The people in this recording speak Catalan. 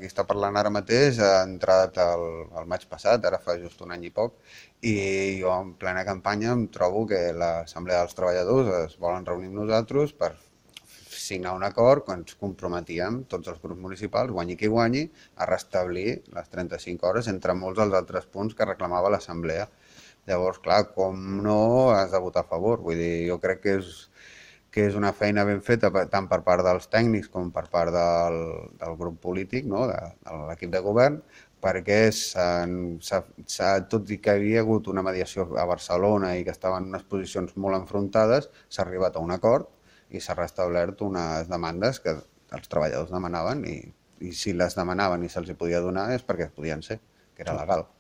qui està parlant ara mateix ha entrat el maig passat, ara fa just un any i poc, i jo en plena campanya em trobo que l'Assemblea dels Treballadors es volen reunir amb nosaltres per signar un acord quan ens comprometíem tots els grups municipals, guanyi qui guanyi, a restablir les 35 hores entre molts dels altres punts que reclamava l'Assemblea. Llavors, clar, com no has de votar a favor? Vull dir, jo crec que és una feina ben feta tant per part dels tècnics com per part del grup polític, no? de l'equip de govern, perquè tot i que havia hagut una mediació a Barcelona i que estaven en unes posicions molt enfrontades, s'ha arribat a un acord i s'ha restablert unes demandes que els treballadors demanaven i si les demanaven i se'ls podia donar és perquè podien ser, que era legal.